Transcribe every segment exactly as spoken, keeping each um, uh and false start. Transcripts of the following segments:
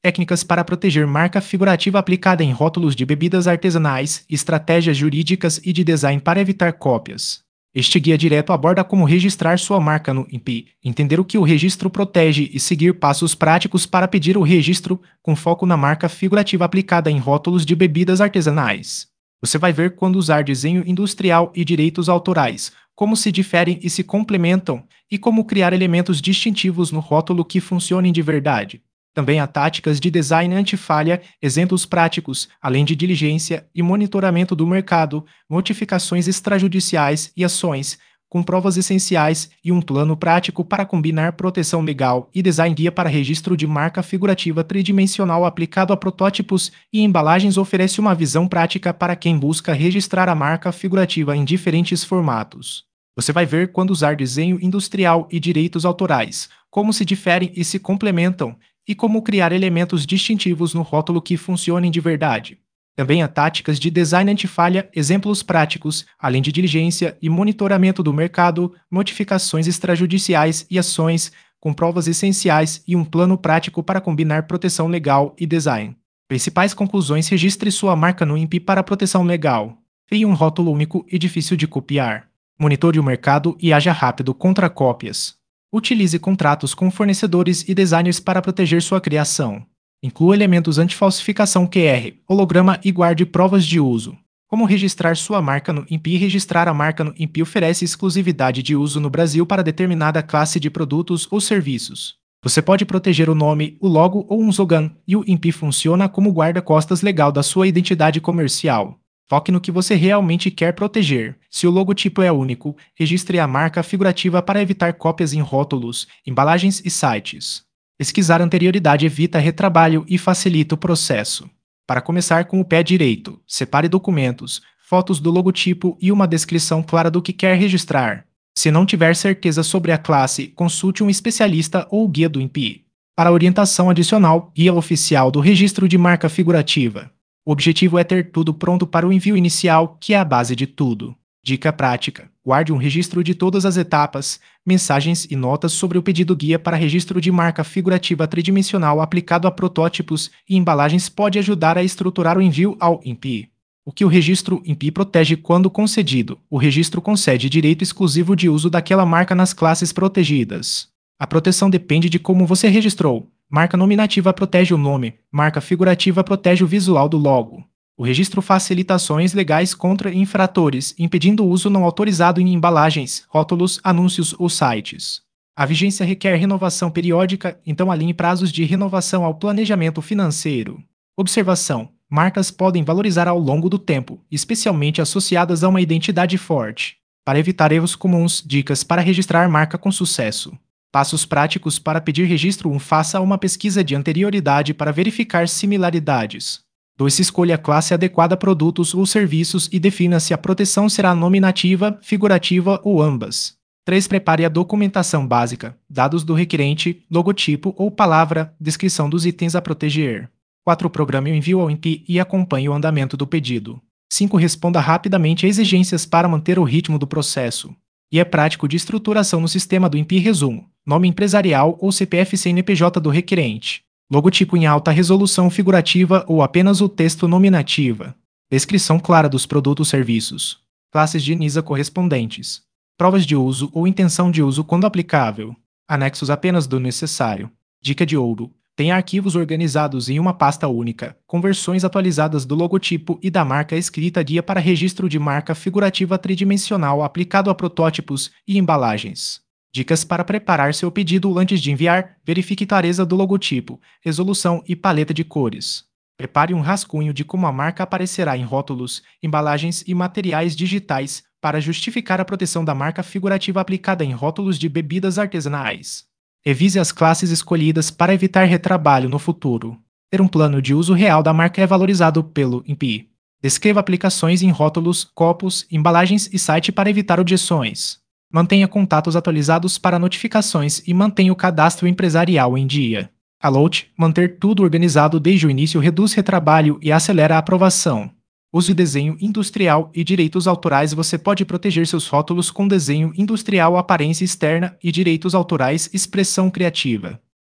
Técnicas para proteger marca figurativa aplicada em rótulos de bebidas artesanais, estratégias jurídicas e de design para evitar cópias. Este guia direto aborda como registrar sua marca no I N P I, entender o que o registro protege e seguir passos práticos para pedir o registro, com foco na marca figurativa aplicada em rótulos de bebidas artesanais. Você vai ver quando usar desenho industrial e direitos autorais, como se diferem e se complementam, e como criar elementos distintivos no rótulo que funcionem de verdade. Também há táticas de design anti-falha, exemplos práticos, além de diligência e monitoramento do mercado, notificações extrajudiciais e ações, com provas essenciais e um plano prático para combinar proteção legal e design guia para registro de marca figurativa tridimensional aplicado a protótipos e embalagens oferece uma visão prática para quem busca registrar a marca figurativa em diferentes formatos. Você vai ver quando usar desenho industrial e direitos autorais, como se diferem e se complementam, e como criar elementos distintivos no rótulo que funcionem de verdade. Também há táticas de design anti-falha, exemplos práticos, além de diligência e monitoramento do mercado, notificações extrajudiciais e ações, com provas essenciais e um plano prático para combinar proteção legal e design. Principais conclusões: registre sua marca no I N P I para proteção legal. Crie um rótulo único e difícil de copiar. Monitore o mercado e haja rápido contra cópias. Utilize contratos com fornecedores e designers para proteger sua criação. Inclua elementos anti-falsificação Q R, holograma e guarde provas de uso. Como registrar sua marca no I N P I? Registrar a marca no I N P I oferece exclusividade de uso no Brasil para determinada classe de produtos ou serviços. Você pode proteger o nome, o logo ou um slogan, e o I N P I funciona como guarda-costas legal da sua identidade comercial. Foque no que você realmente quer proteger. Se o logotipo é único, registre a marca figurativa para evitar cópias em rótulos, embalagens e sites. Pesquisar anterioridade evita retrabalho e facilita o processo. Para começar com o pé direito, separe documentos, fotos do logotipo e uma descrição clara do que quer registrar. Se não tiver certeza sobre a classe, consulte um especialista ou o guia do I N P I. Para orientação adicional, guia oficial do registro de marca figurativa. O objetivo é ter tudo pronto para o envio inicial, que é a base de tudo. Dica prática: guarde um registro de todas as etapas, mensagens e notas sobre o pedido guia para registro de marca figurativa tridimensional aplicado a protótipos e embalagens pode ajudar a estruturar o envio ao I N P I. O que o registro I N P I protege quando concedido? O registro concede direito exclusivo de uso daquela marca nas classes protegidas. A proteção depende de como você registrou. Marca nominativa protege o nome, marca figurativa protege o visual do logo. O registro facilita ações legais contra infratores, impedindo o uso não autorizado em embalagens, rótulos, anúncios ou sites. A vigência requer renovação periódica, então alinhe prazos de renovação ao planejamento financeiro. Observação: marcas podem valorizar ao longo do tempo, especialmente associadas a uma identidade forte. Para evitar erros comuns, dicas para registrar marca com sucesso. Passos práticos para pedir registro: um Faça uma pesquisa de anterioridade para verificar similaridades. dois Escolha a classe adequada a produtos ou serviços e defina se a proteção será nominativa, figurativa ou ambas. três Prepare a documentação básica, dados do requerente, logotipo ou palavra, descrição dos itens a proteger. quatro Programe o envio ao I N P I e acompanhe o andamento do pedido. cinco Responda rapidamente a exigências para manter o ritmo do processo. E é prático de estruturação no sistema do I N P I. Resumo: nome empresarial ou C P F C N P J do requerente. Logotipo em alta resolução figurativa ou apenas o texto nominativa. Descrição clara dos produtos ou serviços. Classes de NISA correspondentes. Provas de uso ou intenção de uso quando aplicável. Anexos apenas do necessário. Dica de ouro: tenha arquivos organizados em uma pasta única, com versões atualizadas do logotipo e da marca escrita guia para registro de marca figurativa tridimensional aplicado a protótipos e embalagens. Dicas para preparar seu pedido antes de enviar: verifique clareza do logotipo, resolução e paleta de cores. Prepare um rascunho de como a marca aparecerá em rótulos, embalagens e materiais digitais para justificar a proteção da marca figurativa aplicada em rótulos de bebidas artesanais. Revise as classes escolhidas para evitar retrabalho no futuro. Ter um plano de uso real da marca é valorizado pelo I N P I. Descreva aplicações em rótulos, copos, embalagens e site para evitar objeções. Mantenha contatos atualizados para notificações e mantenha o cadastro empresarial em dia. Allote: manter tudo organizado desde o início reduz retrabalho e acelera a aprovação. Use desenho industrial e direitos autorais. Você pode proteger seus rótulos com desenho industrial, aparência externa e direitos autorais, expressão criativa.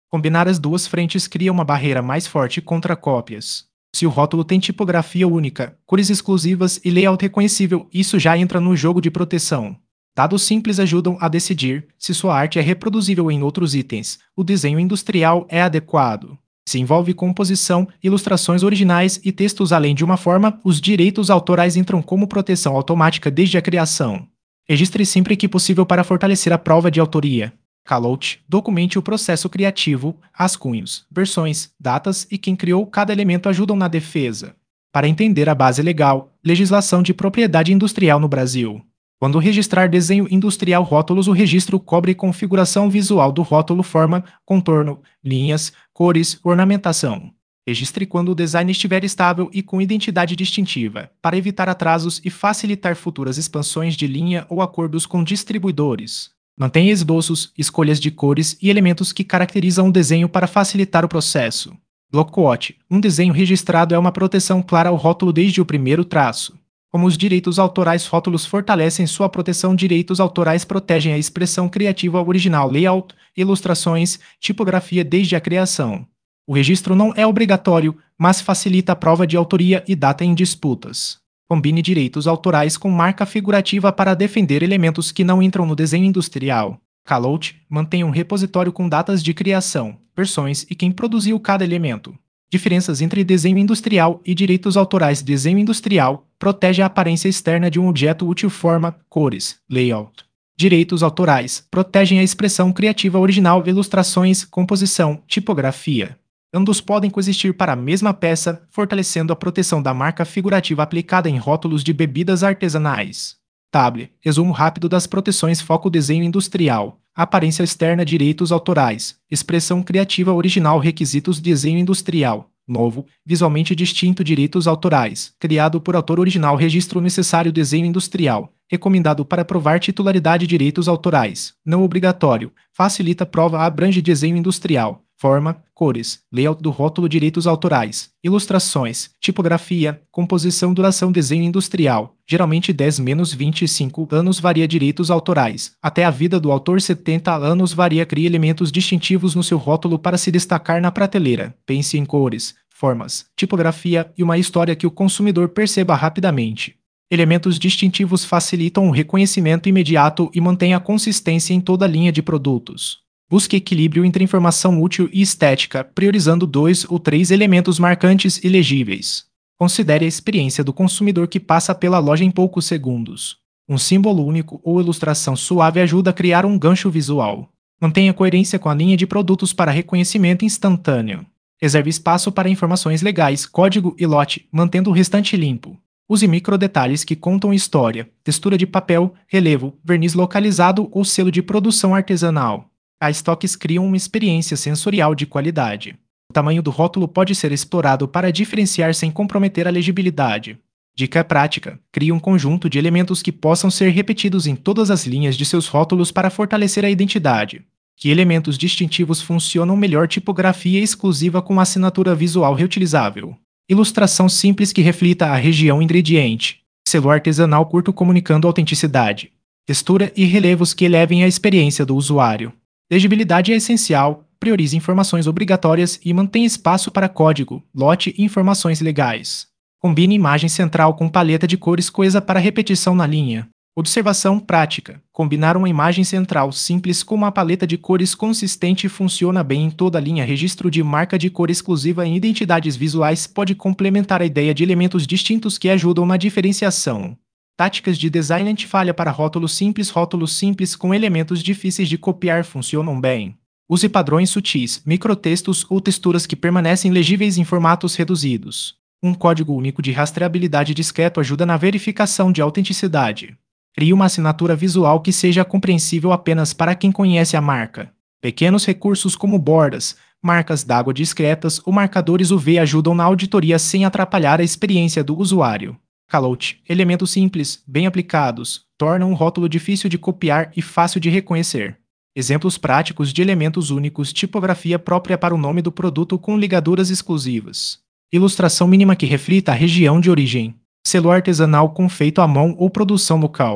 Combinar as duas frentes cria uma barreira mais forte contra cópias. Se o rótulo tem tipografia única, cores exclusivas e layout reconhecível, isso já entra no jogo de proteção. Dados simples ajudam a decidir se sua arte é reproduzível em outros itens. O desenho industrial é adequado. Se envolve composição, ilustrações originais e textos além de uma forma, os direitos autorais entram como proteção automática desde a criação. Registre sempre que possível para fortalecer a prova de autoria. Callout, documente o processo criativo, rascunhos, versões, datas e quem criou cada elemento ajudam na defesa. Para entender a base legal, legislação de propriedade industrial no Brasil. Quando registrar desenho industrial rótulos, o registro cobre configuração visual do rótulo, forma, contorno, linhas, cores, ornamentação. Registre quando o design estiver estável e com identidade distintiva, para evitar atrasos e facilitar futuras expansões de linha ou acordos com distribuidores. Mantenha esboços, escolhas de cores e elementos que caracterizam o desenho para facilitar o processo. Blockquote. Um desenho registrado é uma proteção clara ao rótulo desde o primeiro traço. Como os direitos autorais, rótulos fortalecem sua proteção. Direitos autorais protegem a expressão criativa original, layout, ilustrações, tipografia desde a criação. O registro não é obrigatório, mas facilita a prova de autoria e data em disputas. Combine direitos autorais com marca figurativa para defender elementos que não entram no desenho industrial. Callout. Mantenha um repositório com datas de criação, versões e quem produziu cada elemento. Diferenças entre desenho industrial e direitos autorais. Desenho industrial protege a aparência externa de um objeto útil, forma, cores, layout. Direitos autorais protegem a expressão criativa original, ilustrações, composição, tipografia. Ambos podem coexistir para a mesma peça, fortalecendo a proteção da marca figurativa aplicada em rótulos de bebidas artesanais. Table. Resumo rápido das proteções. Foco: desenho industrial. Aparência externa, direitos autorais. Expressão criativa original, requisitos, desenho industrial. Novo, visualmente distinto, direitos autorais. Criado por autor original, registro necessário, desenho industrial. Recomendado para provar titularidade, direitos autorais. Não obrigatório. Facilita a prova, abrange desenho industrial. Forma, cores, layout do rótulo, direitos autorais, ilustrações, tipografia, composição, duração, desenho industrial, geralmente dez a vinte e cinco anos, varia direitos autorais, até a vida do autor setenta anos, varia, cria elementos distintivos no seu rótulo para se destacar na prateleira, pense em cores, formas, tipografia e uma história que o consumidor perceba rapidamente. Elementos distintivos facilitam o reconhecimento imediato e mantêm a consistência em toda a linha de produtos. Busque equilíbrio entre informação útil e estética, priorizando dois ou três elementos marcantes e legíveis. Considere a experiência do consumidor que passa pela loja em poucos segundos. Um símbolo único ou ilustração suave ajuda a criar um gancho visual. Mantenha coerência com a linha de produtos para reconhecimento instantâneo. Reserve espaço para informações legais, código e lote, mantendo o restante limpo. Use microdetalhes que contam história, textura de papel, relevo, verniz localizado ou selo de produção artesanal. A estoques criam uma experiência sensorial de qualidade. O tamanho do rótulo pode ser explorado para diferenciar sem comprometer a legibilidade. Dica prática: crie um conjunto de elementos que possam ser repetidos em todas as linhas de seus rótulos para fortalecer a identidade. Que elementos distintivos funcionam melhor? Tipografia exclusiva com assinatura visual reutilizável. Ilustração simples que reflita a região ingrediente. Selo artesanal curto comunicando autenticidade. Textura e relevos que elevem a experiência do usuário. Legibilidade é essencial, priorize informações obrigatórias e mantenha espaço para código, lote e informações legais. Combine imagem central com paleta de cores coesa para repetição na linha. Observação prática: combinar uma imagem central simples com uma paleta de cores consistente funciona bem em toda a linha. Registro de marca de cor exclusiva em identidades visuais pode complementar a ideia de elementos distintos que ajudam na diferenciação. Táticas de design anti-falha para rótulos simples. Rótulos simples com elementos difíceis de copiar funcionam bem. Use padrões sutis, microtextos ou texturas que permanecem legíveis em formatos reduzidos. Um código único de rastreabilidade discreto ajuda na verificação de autenticidade. Crie uma assinatura visual que seja compreensível apenas para quem conhece a marca. Pequenos recursos como bordas, marcas d'água discretas ou marcadores U V ajudam na auditoria sem atrapalhar a experiência do usuário. Callout. Elementos simples, bem aplicados, tornam um rótulo difícil de copiar e fácil de reconhecer. Exemplos práticos de elementos únicos: tipografia própria para o nome do produto com ligaduras exclusivas. Ilustração mínima que reflita a região de origem. Selo artesanal com feito à mão ou produção local.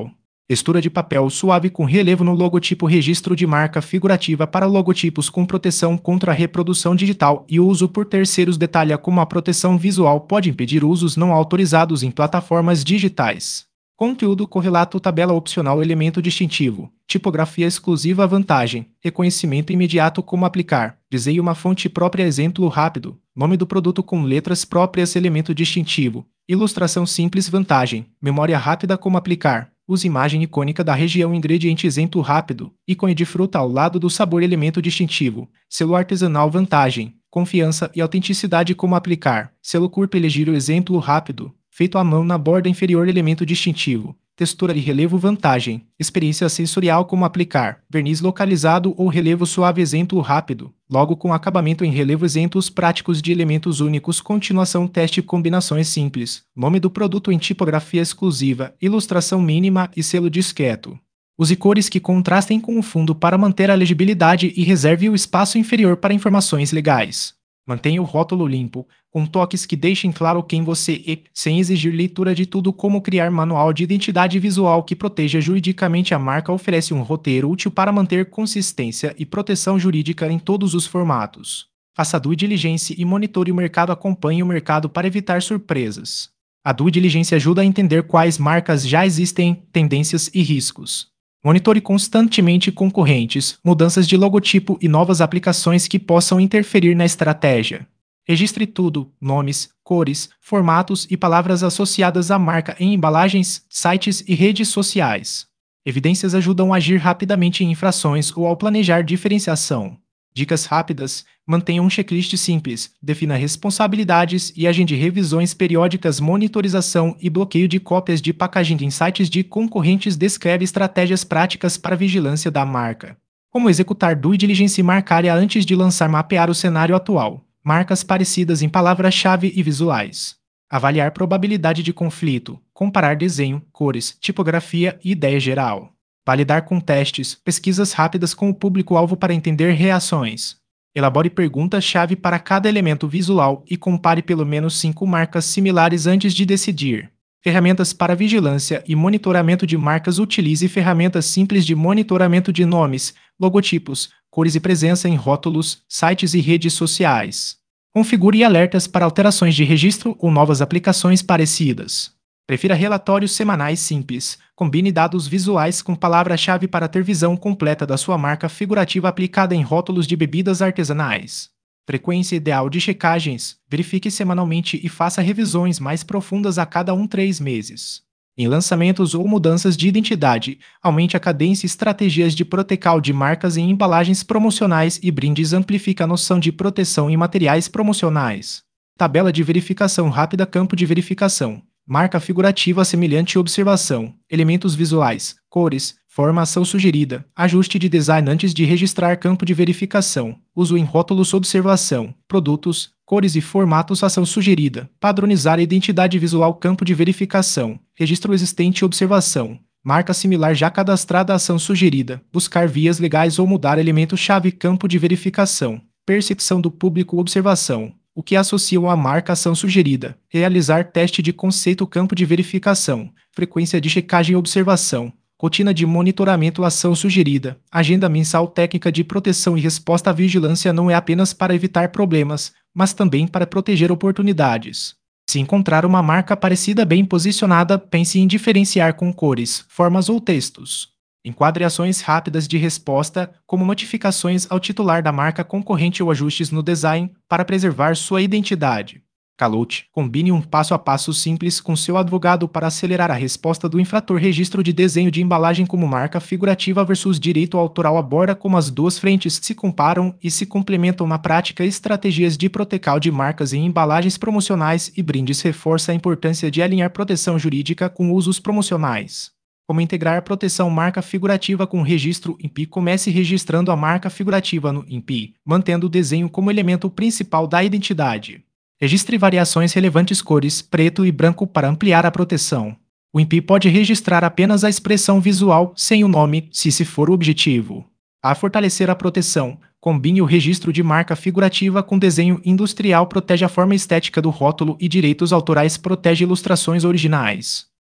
Textura de papel suave com relevo no logotipo. Registro de marca figurativa para logotipos com proteção contra a reprodução digital e uso por terceiros. Detalha como a proteção visual pode impedir usos não autorizados em plataformas digitais. Conteúdo correlato. Tabela opcional. Elemento distintivo. Tipografia exclusiva. Vantagem: reconhecimento imediato. Como aplicar? Desenhe uma fonte própria. Exemplo rápido. Nome do produto com letras próprias. Elemento distintivo. Ilustração simples. Vantagem: memória rápida. Como aplicar? Use imagem icônica da região. Ingrediente. Exemplo rápido. Ícone de fruta ao lado do sabor. Elemento distintivo. Selo artesanal. Vantagem: confiança e autenticidade. Como aplicar? Selo corpo elegível. Exemplo rápido. Feito à mão na borda inferior. Elemento distintivo. Textura de relevo. Vantagem: experiência sensorial. Como aplicar? Verniz localizado ou relevo suave. Exemplo rápido. Logo com acabamento em relevo. Exemplos práticos de elementos únicos. Continuação. Teste. Combinações simples. Nome do produto em tipografia exclusiva. Ilustração mínima e selo discreto. Use cores que contrastem com o fundo para manter a legibilidade e reserve o espaço inferior para informações legais. Mantenha o rótulo limpo, com toques que deixem claro quem você é, sem exigir leitura de tudo. Como criar manual de identidade visual que proteja juridicamente a marca. Oferece um roteiro útil para manter consistência e proteção jurídica em todos os formatos. Faça due diligence e monitore o mercado. Acompanhe o mercado para evitar surpresas. A due diligence ajuda a entender quais marcas já existem, tendências e riscos. Monitore constantemente concorrentes, mudanças de logotipo e novas aplicações que possam interferir na estratégia. Registre tudo: nomes, cores, formatos e palavras associadas à marca em embalagens, sites e redes sociais. Evidências ajudam a agir rapidamente em infrações ou ao planejar diferenciação. Dicas rápidas: mantenha um checklist simples, defina responsabilidades e agende revisões periódicas. Monitorização e bloqueio de cópias de packaging em sites de concorrentes. Descreve estratégias práticas para a vigilância da marca. Como executar due diligence marcária antes de lançar. Mapear o cenário atual. Marcas parecidas em palavras-chave e visuais. Avaliar probabilidade de conflito. Comparar desenho, cores, tipografia e ideia geral. Validar com testes, pesquisas rápidas com o público-alvo para entender reações. Elabore perguntas-chave para cada elemento visual e compare pelo menos cinco marcas similares antes de decidir. Ferramentas para vigilância e monitoramento de marcas. Utilize ferramentas simples de monitoramento de nomes, logotipos, cores e presença em rótulos, sites e redes sociais. Configure alertas para alterações de registro ou novas aplicações parecidas. Prefira relatórios semanais simples. Combine dados visuais com palavra-chave para ter visão completa da sua marca figurativa aplicada em rótulos de bebidas artesanais. Frequência ideal de checagens. Verifique semanalmente e faça revisões mais profundas a cada um a três meses. Em lançamentos ou mudanças de identidade, aumente a cadência. Estratégias de protecal de marcas em embalagens promocionais e brindes. Amplifica a noção de proteção em materiais promocionais. Tabela de verificação rápida. Campo de verificação. Marca figurativa semelhante. Observação. Elementos visuais. Cores. Formação sugerida. Ajuste de design antes de registrar. Campo de verificação. Uso em rótulos. Observação. Produtos. Cores e formatos. Ação sugerida. Padronizar a identidade visual. Campo de verificação. Registro existente. Observação. Marca similar já cadastrada. Ação sugerida. Buscar vias legais ou mudar elemento-chave. Campo de verificação. Percepção do público. Observação. O que associam à marca. Ação sugerida. Realizar teste de conceito. Campo de verificação. Frequência de checagem. Observação. Rotina de monitoramento. Ação sugerida. Agenda mensal. Técnica de proteção e resposta. À vigilância não é apenas para evitar problemas, mas também para proteger oportunidades. Se encontrar uma marca parecida bem posicionada, pense em diferenciar com cores, formas ou textos. Enquadre ações rápidas de resposta, como notificações ao titular da marca concorrente ou ajustes no design, para preservar sua identidade. Calote. Combine um passo a passo simples com seu advogado para acelerar a resposta do infrator. Registro de desenho de embalagem como marca figurativa versus direito autoral. Aborda como as duas frentes se comparam e se complementam na prática. Estratégias de protecal de marcas em embalagens promocionais e brindes. Reforça a importância de alinhar proteção jurídica com usos promocionais. Como integrar a proteção marca figurativa com registro I N P I. Comece registrando a marca figurativa no I N P I, mantendo o desenho como elemento principal da identidade. Registre variações relevantes cores, preto e branco para ampliar a proteção. O I N P I pode registrar apenas a expressão visual, sem o nome, se esse for o objetivo. A fortalecer a proteção, combine o registro de marca figurativa com desenho industrial. Protege a forma estética do rótulo e direitos autorais. Protege ilustrações originais.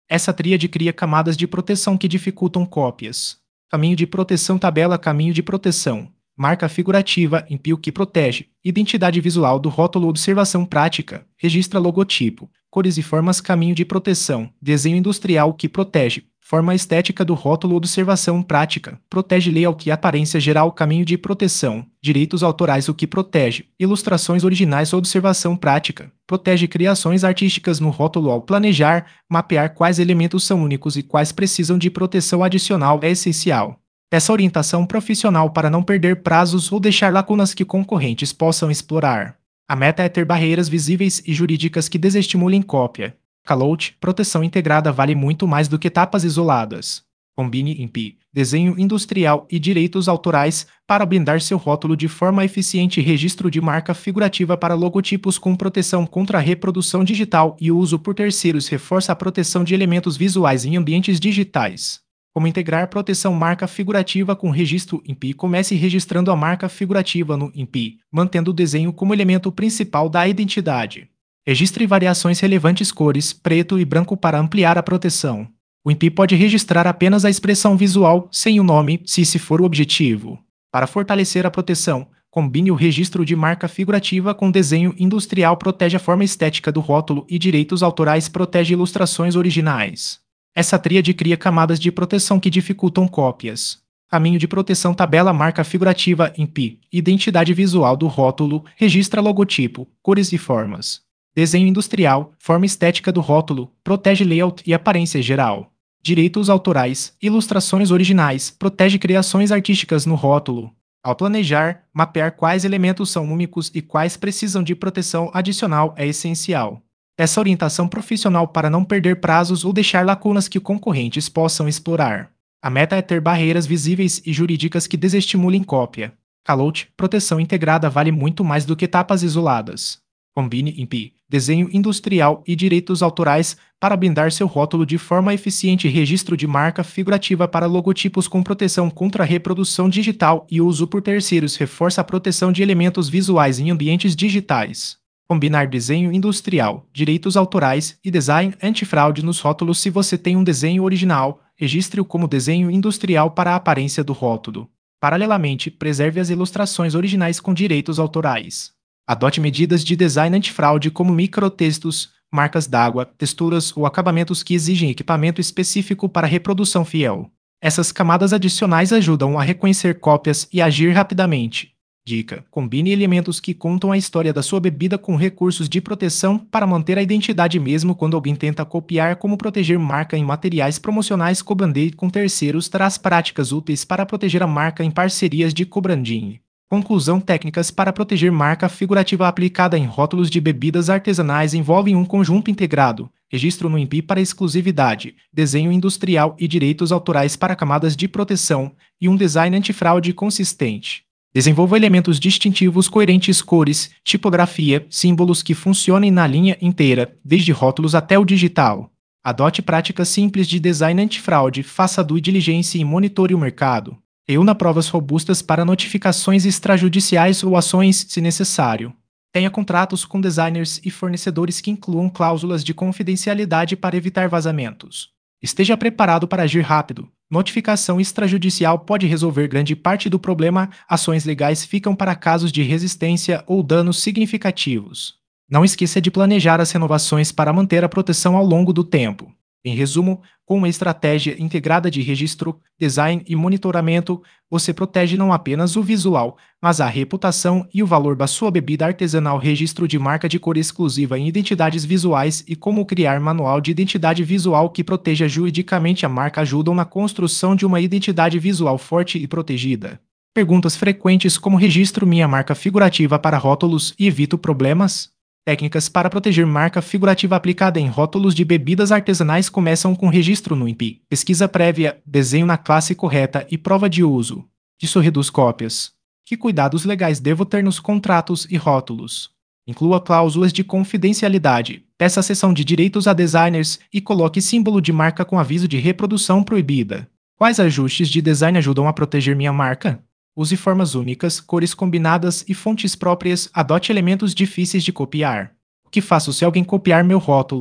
Essa tríade cria camadas de proteção que dificultam cópias. Caminho de proteção, tabela, caminho de proteção. Marca figurativa, impio que protege. Identidade visual do rótulo, observação prática. Registra logotipo. Cores e formas, caminho de proteção. Desenho industrial que protege. Forma estética do rótulo, observação prática. Protege layout e aparência geral, caminho de proteção. Direitos autorais, o que protege. Ilustrações originais, observação prática. Protege criações artísticas no rótulo ao planejar, mapear quais elementos são únicos e quais precisam de proteção adicional é essencial. Essa orientação profissional para não perder prazos ou deixar lacunas que concorrentes possam explorar. A meta é ter barreiras visíveis e jurídicas que desestimulem cópia. Callout, proteção integrada vale muito mais do que etapas isoladas. Combine I P, desenho industrial e direitos autorais para blindar seu rótulo de forma eficiente. Registro de marca figurativa para logotipos com proteção contra a reprodução digital e o uso por terceiros reforça a proteção de elementos visuais em ambientes digitais. Como integrar proteção marca figurativa com registro I N P I? Comece registrando a marca figurativa no I N P I, mantendo o desenho como elemento principal da identidade. Registre variações relevantes cores, preto e branco para ampliar a proteção. O I N P I pode registrar apenas a expressão visual, sem o nome, se esse for o objetivo. Para fortalecer a proteção, combine o registro de marca figurativa com desenho industrial, protege a forma estética do rótulo e direitos autorais, protege ilustrações originais. Essa tríade cria camadas de proteção que dificultam cópias. Caminho de proteção, tabela, marca figurativa, I N P I, identidade visual do rótulo, registra logotipo, cores e formas. Desenho industrial, forma estética do rótulo, protege layout e aparência geral. Direitos autorais, ilustrações originais, protege criações artísticas no rótulo. Ao planejar, mapear quais elementos são únicos e quais precisam de proteção adicional é essencial. Essa orientação profissional para não perder prazos ou deixar lacunas que concorrentes possam explorar. A meta é ter barreiras visíveis e jurídicas que desestimulem cópia. Callout, proteção integrada vale muito mais do que etapas isoladas. Combine I N P I, desenho industrial e direitos autorais para blindar seu rótulo de forma eficiente. Registro de marca figurativa para logotipos com proteção contra a reprodução digital e uso por terceiros reforça a proteção de elementos visuais em ambientes digitais. Combinar desenho industrial, direitos autorais e design antifraude nos rótulos. Se você tem um desenho original, registre-o como desenho industrial para a aparência do rótulo. Paralelamente, preserve as ilustrações originais com direitos autorais. Adote medidas de design antifraude como microtextos, marcas d'água, texturas ou acabamentos que exigem equipamento específico para reprodução fiel. Essas camadas adicionais ajudam a reconhecer cópias e agir rapidamente. Dica: combine elementos que contam a história da sua bebida com recursos de proteção para manter a identidade mesmo quando alguém tenta copiar. Como proteger marca em materiais promocionais. Co-branding com terceiros traz práticas úteis para proteger a marca em parcerias de co-branding. Conclusão: técnicas para proteger marca figurativa aplicada em rótulos de bebidas artesanais envolvem um conjunto integrado, registro no I N P I para exclusividade, desenho industrial e direitos autorais para camadas de proteção, e um design antifraude consistente. Desenvolva elementos distintivos coerentes, cores, tipografia, símbolos que funcionem na linha inteira, desde rótulos até o digital. Adote práticas simples de design antifraude, faça due diligence e monitore o mercado. Reúna provas robustas para notificações extrajudiciais ou ações, se necessário. Tenha contratos com designers e fornecedores que incluam cláusulas de confidencialidade para evitar vazamentos. Esteja preparado para agir rápido. Notificação extrajudicial pode resolver grande parte do problema. Ações legais ficam para casos de resistência ou danos significativos. Não esqueça de planejar as renovações para manter a proteção ao longo do tempo. Em resumo, com uma estratégia integrada de registro, design e monitoramento, você protege não apenas o visual, mas a reputação e o valor da sua bebida artesanal. Registro de marca de cor exclusiva em identidades visuais e como criar manual de identidade visual que proteja juridicamente a marca ajudam na construção de uma identidade visual forte e protegida. Perguntas frequentes como: registro minha marca figurativa para rótulos e evito problemas? Técnicas para proteger marca figurativa aplicada em rótulos de bebidas artesanais começam com registro no I N P I, pesquisa prévia, desenho na classe correta e prova de uso. Isso reduz cópias. Que cuidados legais devo ter nos contratos e rótulos? Inclua cláusulas de confidencialidade, peça a cessão de direitos a designers e coloque símbolo de marca com aviso de reprodução proibida. Quais ajustes de design ajudam a proteger minha marca? Use formas únicas, cores combinadas e fontes próprias. Adote elementos difíceis de copiar. O que faço se alguém copiar meu rótulo?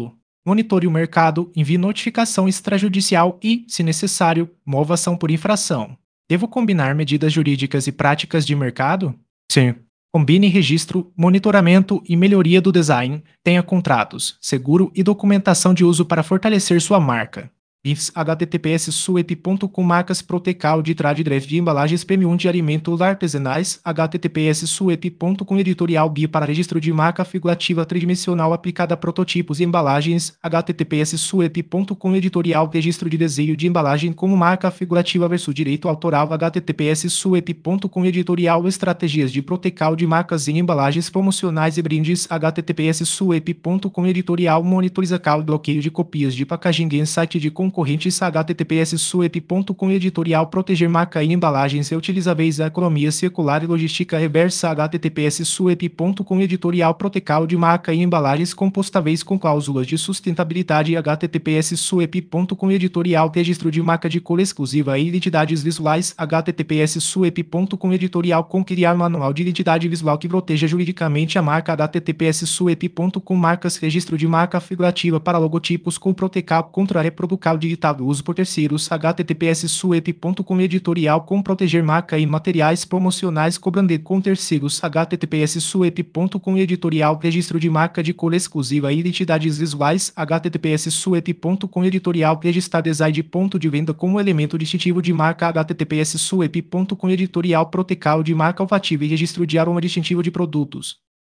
monitore o mercado, envie notificação extrajudicial e, se necessário, mova ação por infração. Devo combinar medidas jurídicas e práticas de mercado? Sim. Combine registro, monitoramento e melhoria do design, tenha contratos, seguro e documentação de uso para fortalecer sua marca. B I F S https suep ponto com marcas protecal de trade drive de embalagens premium de alimentos artesanais https suep ponto com editorial B I para registro de marca figurativa tridimensional aplicada a prototipos e embalagens https suep ponto com editorial registro de desenho de embalagem como marca figurativa versus direito autoral https suep ponto com editorial estratégias de protecal de marcas em embalagens promocionais e brindes https suep ponto com editorial monitorizacal bloqueio de copias de packaging em site de concorrentes https suep ponto com editorial proteger marca em embalagens reutilizáveis economia circular e logística reversa https suep ponto com editorial protecal de marca em embalagens compostáveis com cláusulas de sustentabilidade https suep ponto com editorial registro de marca de cor exclusiva e identidades visuais https suep ponto com editorial com criar manual de identidade visual que proteja juridicamente a marca https suep ponto com marcas registro de marca figurativa para logotipos com protecal contra reproducal digitado uso por terceiros https suep ponto com editorial com proteger marca e materiais promocionais cobrando com terceiros https suep ponto com editorial registro de marca de cor exclusiva e identidades visuais https suep ponto com editorial registrar design de ponto de venda como elemento distintivo de marca https suep ponto com editorial protecal de marca olfativa e registro de aroma distintivo de produtos.